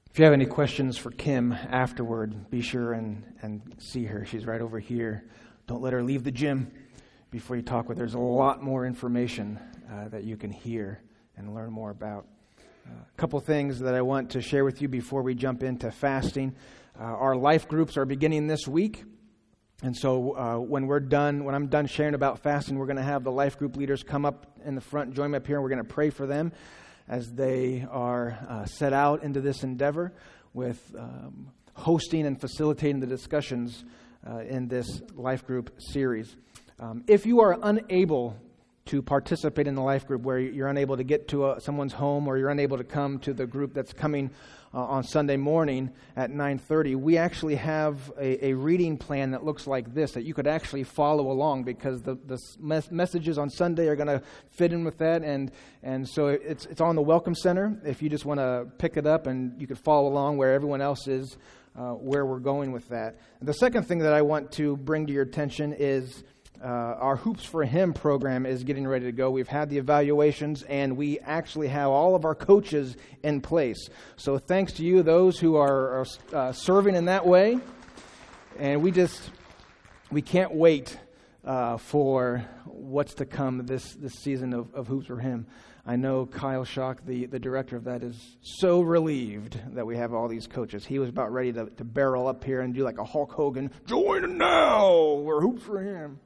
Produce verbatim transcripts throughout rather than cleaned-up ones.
If you have any questions for Kim afterward, be sure and, and see her. She's right over here. Don't let her leave the gym before you talk with her. There's a lot more information uh, that you can hear and learn more about. Uh, a couple things that I want to share with you before we jump into fasting. Uh, our life groups are beginning this week. And so uh, when we're done, when I'm done sharing about fasting, we're going to have the life group leaders come up in the front, join me up here, and we're going to pray for them as they are uh, set out into this endeavor with um, hosting and facilitating the discussions uh, in this life group series. Um, if you are unable to participate in the life group, where you're unable to get to a, someone's home, or you're unable to come to the group that's coming uh, on Sunday morning at nine thirty, we actually have a, a reading plan that looks like this, that you could actually follow along, because the, the mes- messages on Sunday are going to fit in with that, and and so it's it's on the Welcome Center. If you just want to pick it up, and you could follow along where everyone else is, uh, where we're going with that. The second thing that I want to bring to your attention is Uh, our Hoops for Him program is getting ready to go. We've had the evaluations, and we actually have all of our coaches in place. So thanks to you, those who are, are uh, serving in that way. And we just, we can't wait uh, for what's to come this, this season of, of Hoops for Him. I know Kyle Schock, the, the director of that, is so relieved that we have all these coaches. He was about ready to, to barrel up here and do like a Hulk Hogan, join now, we're Hoops for Him.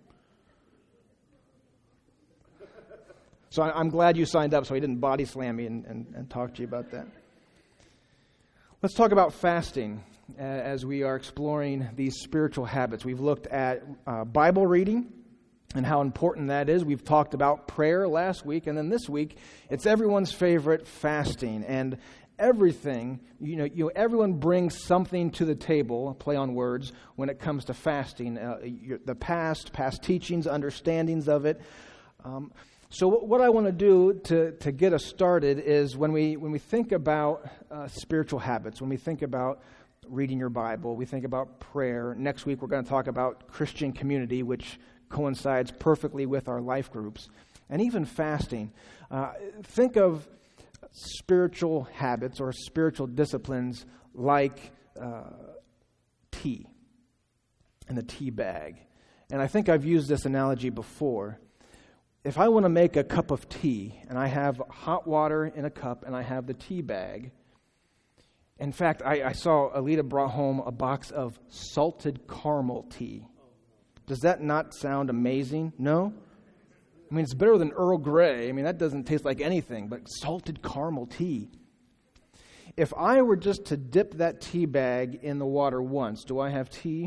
So I'm glad you signed up so he didn't body slam me and, and, and talk to you about that. Let's talk about fasting uh, as we are exploring these spiritual habits. We've looked at uh, Bible reading and how important that is. We've talked about prayer last week, and then this week it's everyone's favorite, fasting. And everything, you know, you know, everyone brings something to the table, play on words, when it comes to fasting. Uh, the past, past teachings, understandings of it. Um, So what I want to do to, to get us started is when we when we think about uh, spiritual habits, when we think about reading your Bible, we think about prayer. Next week we're going to talk about Christian community, which coincides perfectly with our life groups, and even fasting. Uh, think of spiritual habits or spiritual disciplines like uh, tea and the tea bag. And I think I've used this analogy before. If I want to make a cup of tea, and I have hot water in a cup, and I have the tea bag, in fact, I, I saw Alita brought home a box of salted caramel tea. Does that not sound amazing? No? I mean, it's better than Earl Grey. I mean, that doesn't taste like anything, but salted caramel tea. If I were just to dip that tea bag in the water once, do I have tea?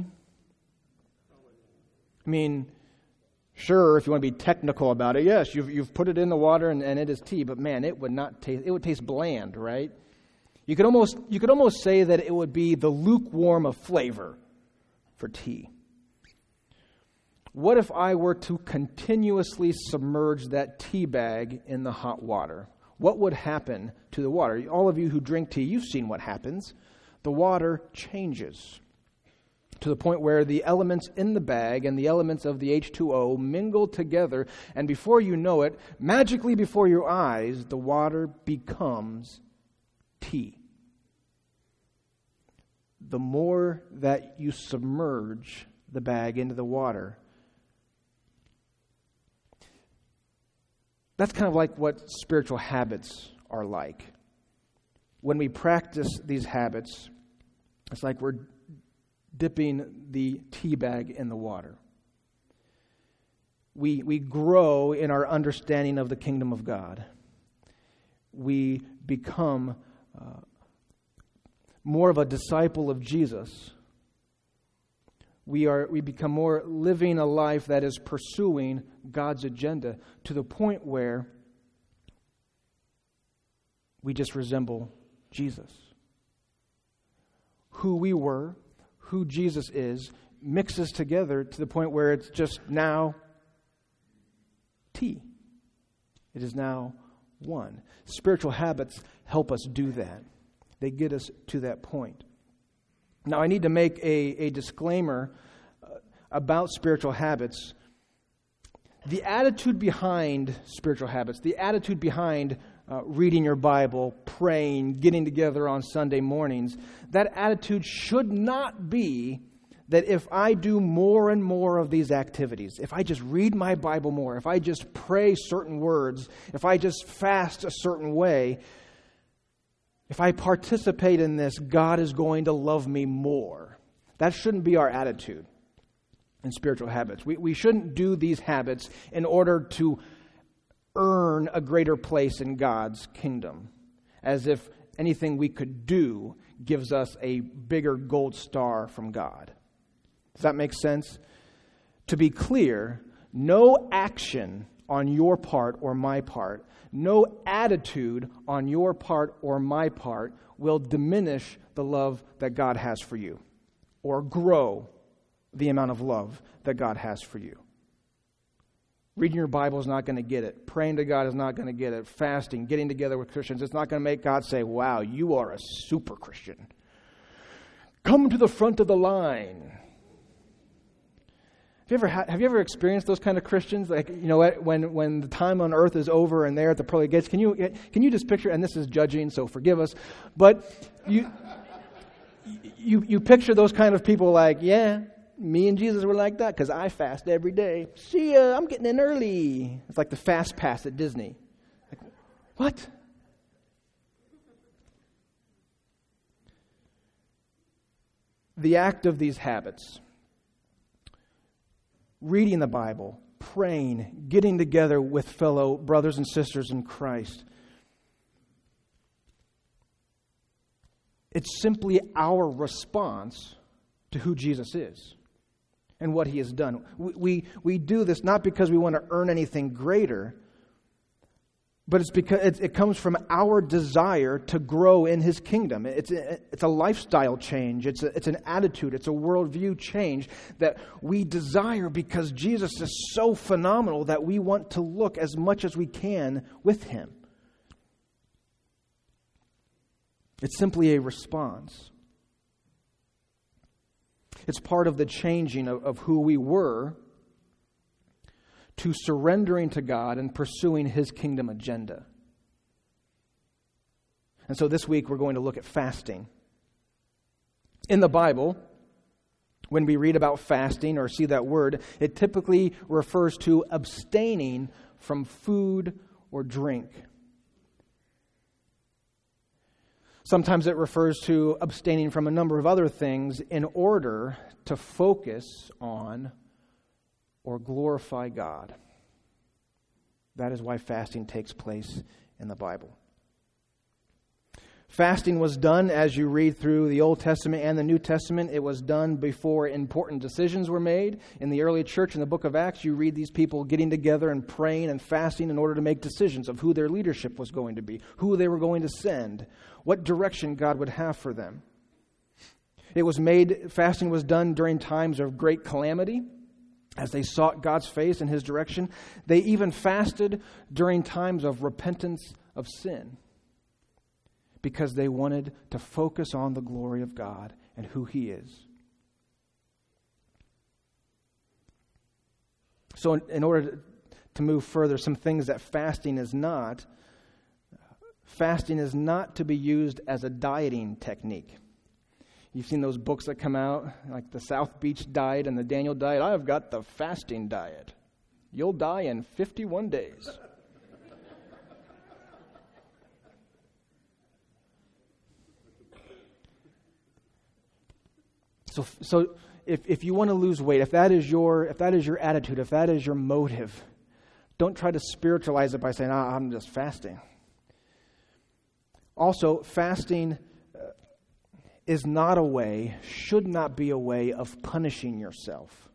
I mean, sure, if you want to be technical about it, yes, you've you've put it in the water and, and it is tea, but man, it would not taste, it would taste bland, right? You could almost you could almost say that it would be the lukewarm of flavor for tea. What if I were to continuously submerge that tea bag in the hot water? What would happen to the water? All of you who drink tea, you've seen what happens. The water changes to the point where the elements in the bag and the elements of the H two O mingle together, and before you know it, magically before your eyes, the water becomes tea. The more that you submerge the bag into the water, that's kind of like what spiritual habits are like. When we practice these habits, it's like we're dipping the tea bag in the water. We we grow in our understanding of the kingdom of God. We become uh, more of a disciple of Jesus. We are we become more living a life that is pursuing God's agenda to the point where we just resemble Jesus. Who we were, who Jesus is, mixes together to the point where it's just now tea. It is now one. Spiritual habits help us do that. They get us to that point. Now, I need to make a, a disclaimer uh, about spiritual habits. The attitude behind spiritual habits, the attitude behind uh, reading your Bible, praying, getting together on Sunday mornings, that attitude should not be that if I do more and more of these activities, if I just read my Bible more, if I just pray certain words, if I just fast a certain way, if I participate in this, God is going to love me more. That shouldn't be our attitude in spiritual habits. We, we shouldn't do these habits in order to earn a greater place in God's kingdom, as if anything we could do gives us a bigger gold star from God. Does that make sense? To be clear, no action on your part or my part, no attitude on your part or my part will diminish the love that God has for you or grow the amount of love that God has for you. Reading your Bible is not going to get it. Praying to God is not going to get it. Fasting, getting together with Christians, it's not going to make God say, wow, you are a super Christian. Come to the front of the line. Have you ever ha- have you ever experienced those kind of Christians? Like, you know, when when the time on earth is over and they're at the pearly gates, can you can you just picture? And this is judging, so forgive us. But you you you picture those kind of people like, yeah, me and Jesus were like that because I fast every day. See ya, I'm getting in early. It's like the fast pass at Disney. Like, what? The act of these habits, reading the Bible, praying, getting together with fellow brothers and sisters in Christ, it's simply our response to who Jesus is and what He has done. We, we, we do this not because we want to earn anything greater, but it's because it, it comes from our desire to grow in His kingdom. It's a, it's a lifestyle change. It's a, it's an attitude. It's a worldview change that we desire because Jesus is so phenomenal that we want to look as much as we can with Him. It's simply a response. It's part of the changing of, of who we were to surrendering to God and pursuing His kingdom agenda. And so this week we're going to look at fasting. In the Bible, when we read about fasting or see that word, it typically refers to abstaining from food or drink. Sometimes it refers to abstaining from a number of other things in order to focus on or glorify God. That is why fasting takes place in the Bible. Fasting was done, as you read through the Old Testament and the New Testament, it was done before important decisions were made. In the early church, in the book of Acts, you read these people getting together and praying and fasting in order to make decisions of who their leadership was going to be, who they were going to send, what direction God would have for them. It was made, fasting was done during times of great calamity, as they sought God's face and His direction. They even fasted during times of repentance of sin, because they wanted to focus on the glory of God and who He is. So in, in order to move further, some things that fasting is not, fasting is not to be used as a dieting technique. You've seen those books that come out, like the South Beach diet and the Daniel diet. I've got the fasting diet. You'll die in fifty-one days. So, so if, if you want to lose weight, if that is your if that is your attitude, if that is your motive, don't try to spiritualize it by saying, "Ah, I'm just fasting." Also, fasting uh, is not a way, should not be a way of punishing yourself.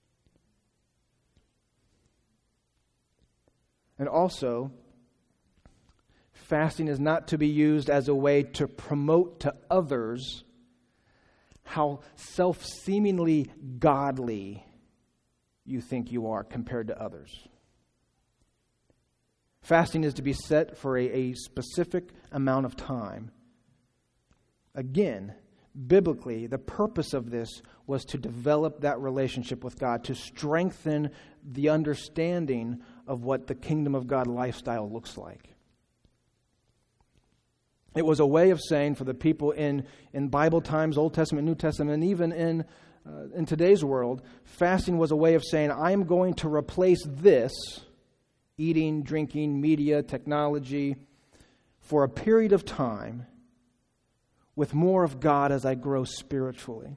And also, fasting is not to be used as a way to promote to others how self-seemingly godly you think you are compared to others. Fasting is to be set for a, a specific amount of time. Again, biblically, the purpose of this was to develop that relationship with God, to strengthen the understanding of what the kingdom of God lifestyle looks like. It was a way of saying for the people in, in Bible times, Old Testament, New Testament, and even in, uh, in today's world, fasting was a way of saying, I'm going to replace this, eating, drinking, media, technology, for a period of time with more of God as I grow spiritually.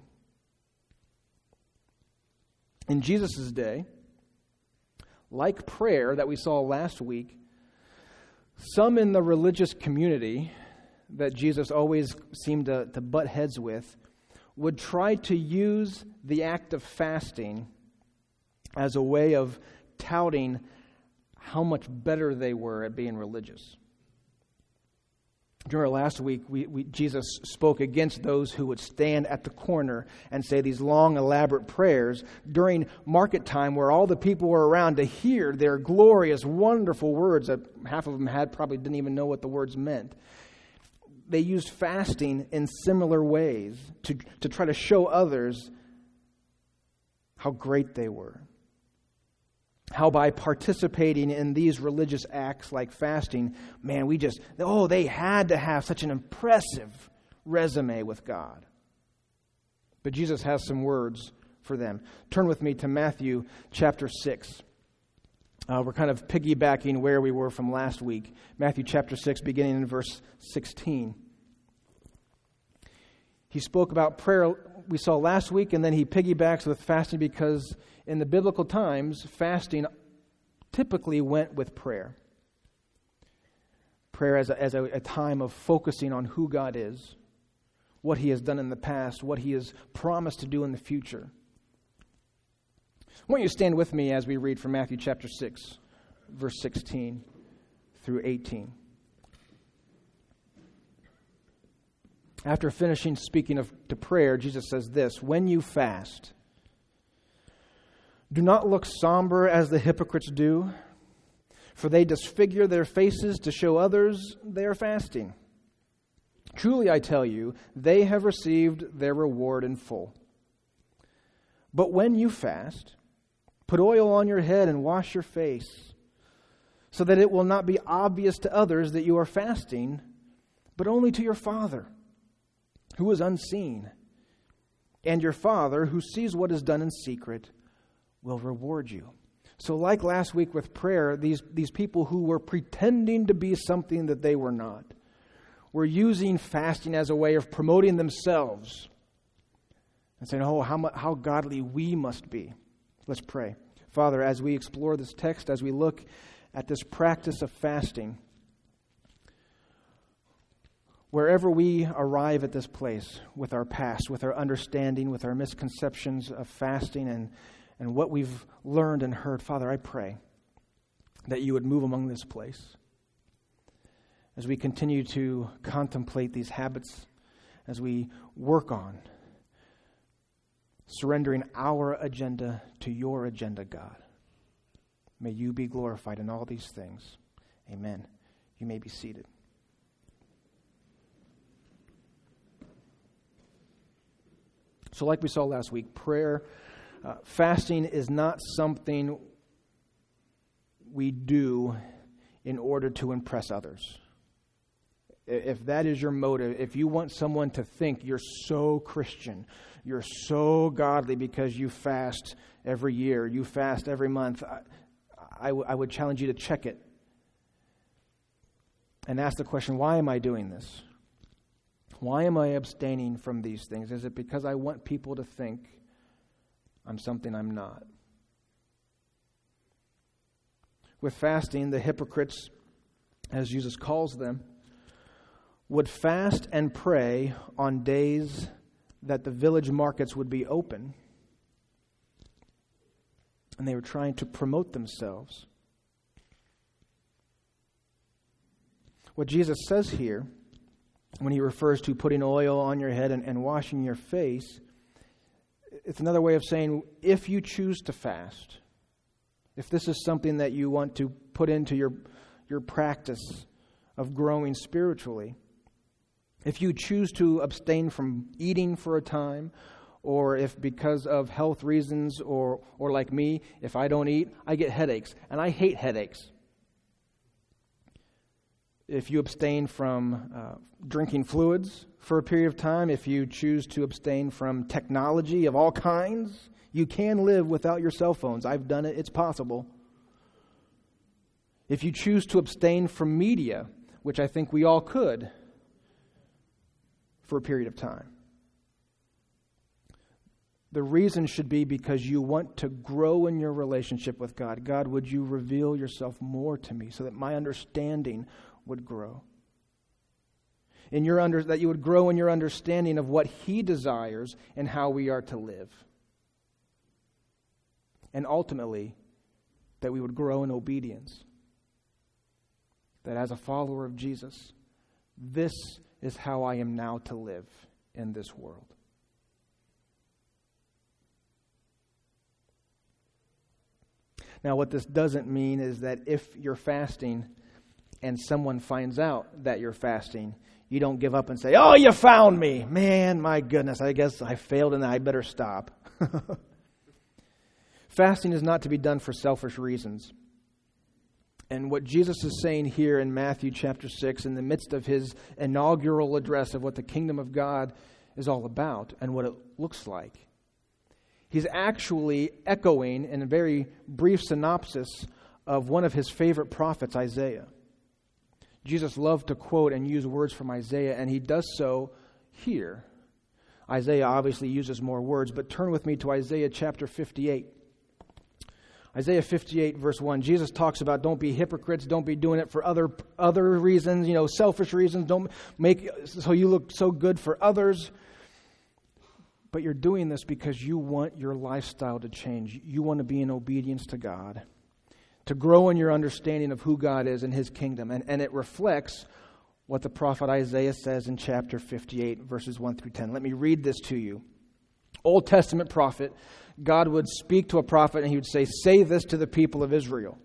In Jesus' day, like prayer that we saw last week, some in the religious community that Jesus always seemed to, to butt heads with would try to use the act of fasting as a way of touting how much better they were at being religious. During last week, we, we, Jesus spoke against those who would stand at the corner and say these long, elaborate prayers during market time where all the people were around to hear their glorious, wonderful words that half of them had probably didn't even know what the words meant. They used fasting in similar ways to, to try to show others how great they were. How by participating in these religious acts like fasting, man, we just, oh, they had to have such an impressive resume with God. But Jesus has some words for them. Turn with me to Matthew chapter six. Uh, we're kind of piggybacking where we were from last week. Matthew chapter six, beginning in verse sixteen. He spoke about prayer we saw last week, and then he piggybacks with fasting because in the biblical times, fasting typically went with prayer. Prayer as a, as a, a time of focusing on who God is, what He has done in the past, what He has promised to do in the future. I want you to stand with me as we read from Matthew chapter six, verse sixteen through eighteen. After finishing speaking of to prayer, Jesus says this, when you fast, do not look somber as the hypocrites do, for they disfigure their faces to show others they are fasting. Truly, I tell you, they have received their reward in full. But when you fast, put oil on your head and wash your face, so that it will not be obvious to others that you are fasting, but only to your Father, who is unseen. And your Father, who sees what is done in secret, will reward you. So like last week with prayer, these, these people who were pretending to be something that they were not, were using fasting as a way of promoting themselves and saying, oh, how, how godly we must be. Let's pray. Father, as we explore this text, as we look at this practice of fasting, wherever we arrive at this place with our past, with our understanding, with our misconceptions of fasting and, and what we've learned and heard, Father, I pray that you would move among this place. As we continue to contemplate these habits, as we work on surrendering our agenda to your agenda, God. May you be glorified in all these things. Amen. You may be seated. So like we saw last week, prayer, uh, fasting is not something we do in order to impress others. If that is your motive, if you want someone to think you're so Christian, you're so godly because you fast every year, you fast every month, I, I, w- I would challenge you to check it and ask the question, why am I doing this? Why am I abstaining from these things? Is it because I want people to think I'm something I'm not? With fasting, the hypocrites, as Jesus calls them, would fast and pray on days that the village markets would be open. And they were trying to promote themselves. What Jesus says here, when he refers to putting oil on your head and, and washing your face, it's another way of saying, if you choose to fast, if this is something that you want to put into your, your practice of growing spiritually, if you choose to abstain from eating for a time, or if because of health reasons, or or like me, if I don't eat, I get headaches, and I hate headaches. if you abstain from uh, drinking fluids for a period of time, if you choose to abstain from technology of all kinds, you can live without your cell phones. I've done it. It's possible. If you choose to abstain from media, which I think we all could, for a period of time. The reason should be because you want to grow in your relationship with God. God, would you reveal yourself more to me so that my understanding would grow? In your under, that you would grow in your understanding of what He desires and how we are to live. And ultimately, that we would grow in obedience. That as a follower of Jesus, this is how I am now to live in this world. Now, what this doesn't mean is that if you're fasting and someone finds out that you're fasting, you don't give up and say, "Oh, you found me. Man, my goodness, I guess I failed and I better stop." Fasting is not to be done for selfish reasons. And what Jesus is saying here in Matthew chapter six, in the midst of His inaugural address of what the kingdom of God is all about and what it looks like, He's actually echoing in a very brief synopsis of one of His favorite prophets, Isaiah. Jesus loved to quote and use words from Isaiah, and He does so here. Isaiah obviously uses more words, but turn with me to Isaiah chapter fifty-eight. Isaiah fifty-eight, verse one, Jesus talks about don't be hypocrites, don't be doing it for other other reasons, you know, selfish reasons, don't make so you look so good for others. But you're doing this because you want your lifestyle to change. You want to be in obedience to God, to grow in your understanding of who God is and His kingdom. And, and it reflects what the prophet Isaiah says in chapter fifty-eight, verses one through ten. Let me read this to you. Old Testament prophet, God would speak to a prophet and He would say, "Say this to the people of Israel."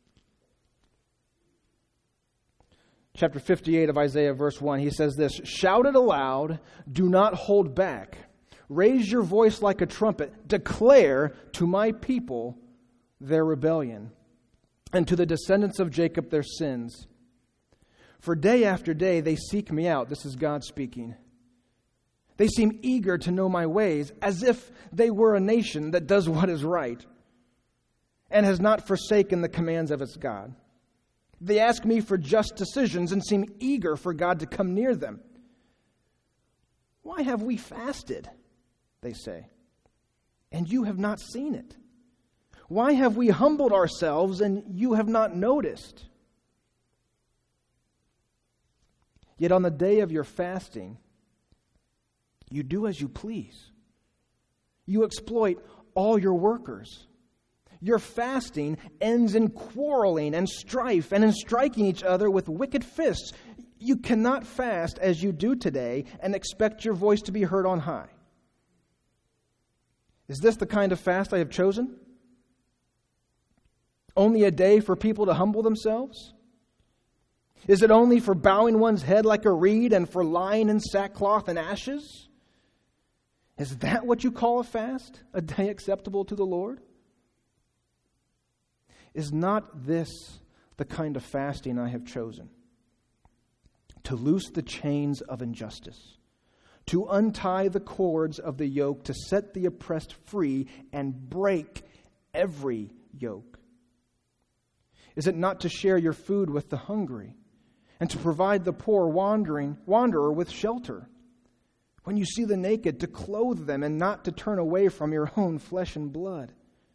Chapter fifty-eight of Isaiah, verse one, he says this, "Shout it aloud, do not hold back. Raise your voice like a trumpet. Declare to my people their rebellion, and to the descendants of Jacob their sins. For day after day they seek me out." This is God speaking. "They seem eager to know my ways, as if they were a nation that does what is right and has not forsaken the commands of its God. They ask me for just decisions and seem eager for God to come near them. Why have we fasted?" they say, "and you have not seen it? Why have we humbled ourselves and you have not noticed? Yet on the day of your fasting, you do as you please. You exploit all your workers. Your fasting ends in quarreling and strife and in striking each other with wicked fists. You cannot fast as you do today and expect your voice to be heard on high. Is this the kind of fast I have chosen? Only a day for people to humble themselves? Is it only for bowing one's head like a reed and for lying in sackcloth and ashes? Is that what you call a fast, a day acceptable to the Lord? Is not this the kind of fasting I have chosen? To loose the chains of injustice, to untie the cords of the yoke, to set the oppressed free and break every yoke? Is it not to share your food with the hungry and to provide the poor wandering wanderer with shelter? When you see the naked, to clothe them and not to turn away from your own flesh and blood?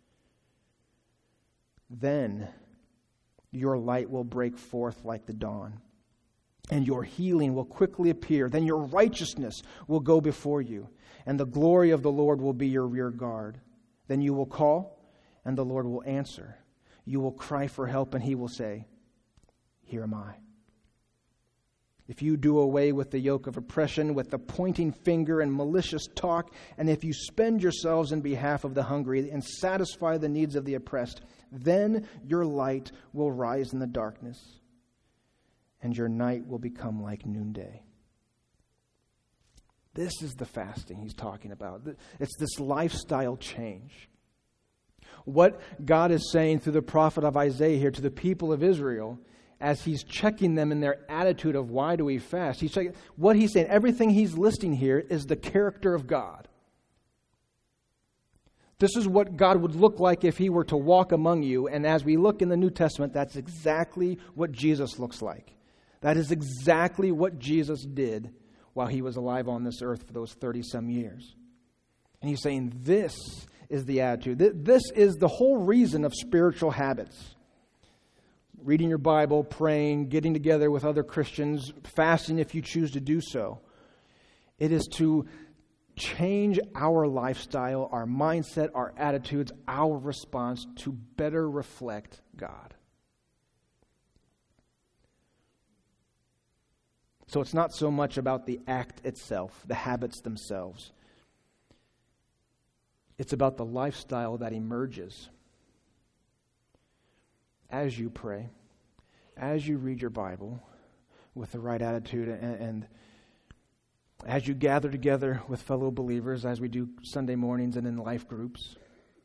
Then your light will break forth like the dawn, and your healing will quickly appear. Then your righteousness will go before you, and the glory of the Lord will be your rear guard. Then you will call, and the Lord will answer. You will cry for help, and He will say, Here am I. If you do away with the yoke of oppression, with the pointing finger and malicious talk, and if you spend yourselves in behalf of the hungry and satisfy the needs of the oppressed, then your light will rise in the darkness, and your night will become like noonday. This is the fasting he's talking about. It's this lifestyle change. What God is saying through the prophet of Isaiah here to the people of Israel as he's checking them in their attitude of why do we fast. He's checking, what he's saying, everything he's listing here is the character of God. This is what God would look like if he were to walk among you. And as we look in the New Testament, that's exactly what Jesus looks like. That is exactly what Jesus did while he was alive on this earth for those thirty-some years. And he's saying this is the attitude. This is the whole reason of spiritual habits. Reading your Bible, praying, getting together with other Christians, fasting if you choose to do so. It is to change our lifestyle, our mindset, our attitudes, our response to better reflect God. So it's not so much about the act itself, the habits themselves. It's about the lifestyle that emerges as you pray, as you read your Bible with the right attitude, and, and as you gather together with fellow believers, as we do Sunday mornings and in life groups.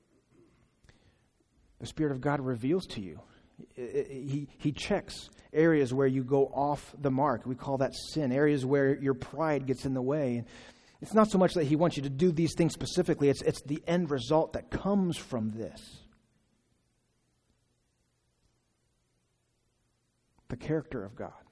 The Spirit of God reveals to you. He, he checks areas where you go off the mark. We call that sin. Areas where your pride gets in the way. It's not so much that he wants you to do these things specifically. It's, it's the end result that comes from this. The character of God.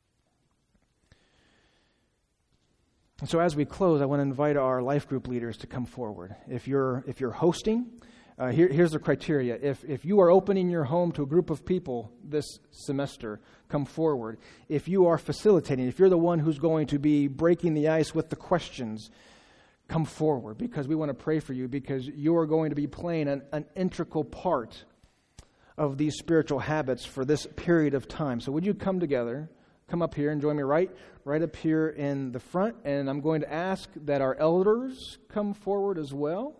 And so as we close, I want to invite our life group leaders to come forward. If you're if you're hosting, uh, here, here's the criteria. If if you are opening your home to a group of people this semester, come forward. If you are facilitating, if you're the one who's going to be breaking the ice with the questions, come forward, because we want to pray for you, because you are going to be playing an, an integral part of these spiritual habits for this period of time. So would you come together, come up here and join me right, right up here in the front, and I'm going to ask that our elders come forward as well.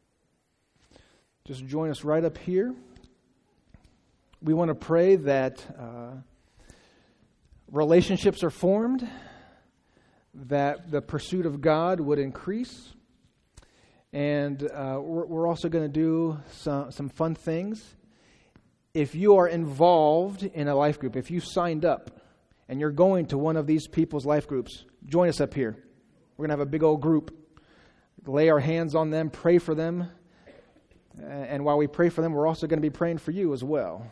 Just join us right up here. We want to pray that uh, relationships are formed, that the pursuit of God would increase, and uh, we're, we're also going to do some, some fun things. If you are involved in a life group, if you signed up and you're going to one of these people's life groups, join us up here. We're going to have a big old group. Lay our hands on them, pray for them. And while we pray for them, we're also going to be praying for you as well.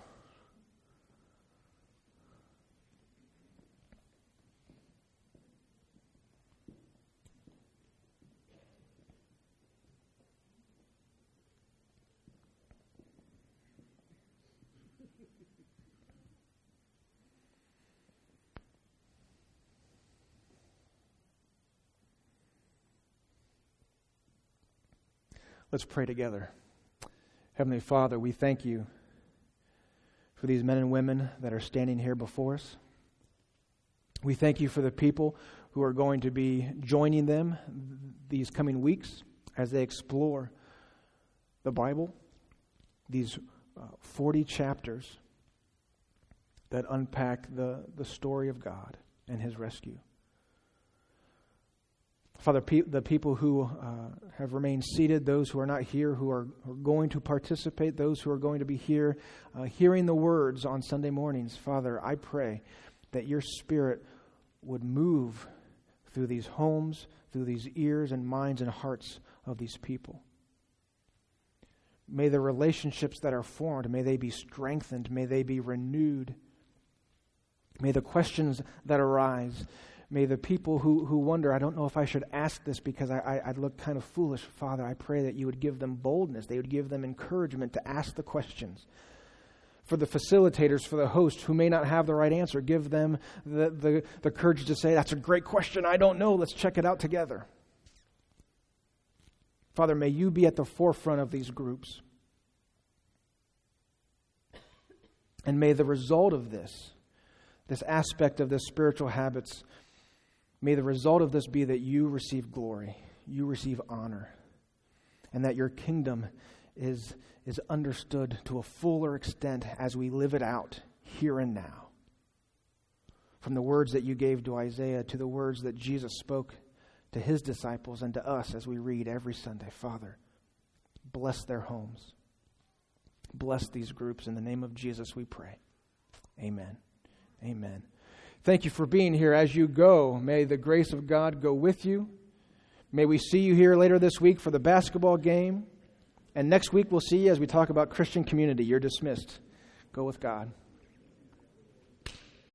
Let's pray together. Heavenly Father, we thank you for these men and women that are standing here before us. We thank you for the people who are going to be joining them these coming weeks as they explore the Bible, these uh, forty chapters that unpack the, the story of God and His rescue. Father, pe- the people who uh, have remained seated, those who are not here, who are, who are going to participate, those who are going to be here, uh, hearing the words on Sunday mornings, Father, I pray that your Spirit would move through these homes, through these ears and minds and hearts of these people. May the relationships that are formed, may they be strengthened, may they be renewed. May the questions that arise, may the people who, who wonder, I don't know if I should ask this because I, I, I'd look kind of foolish. Father, I pray that you would give them boldness. They would give them encouragement to ask the questions. For the facilitators, for the host who may not have the right answer, give them the, the, the courage to say, that's a great question. I don't know. Let's check it out together. Father, may you be at the forefront of these groups. And may the result of this, this aspect of this spiritual habits, may the result of this be that you receive glory, you receive honor, and that your kingdom is, is understood to a fuller extent as we live it out here and now. From the words that you gave to Isaiah to the words that Jesus spoke to his disciples and to us as we read every Sunday. Father, bless their homes. Bless these groups. In the name of Jesus we pray. Amen. Amen. Thank you for being here. As you go, may the grace of God go with you. May we see you here later this week for the basketball game. And next week we'll see you as we talk about Christian community. You're dismissed. Go with God.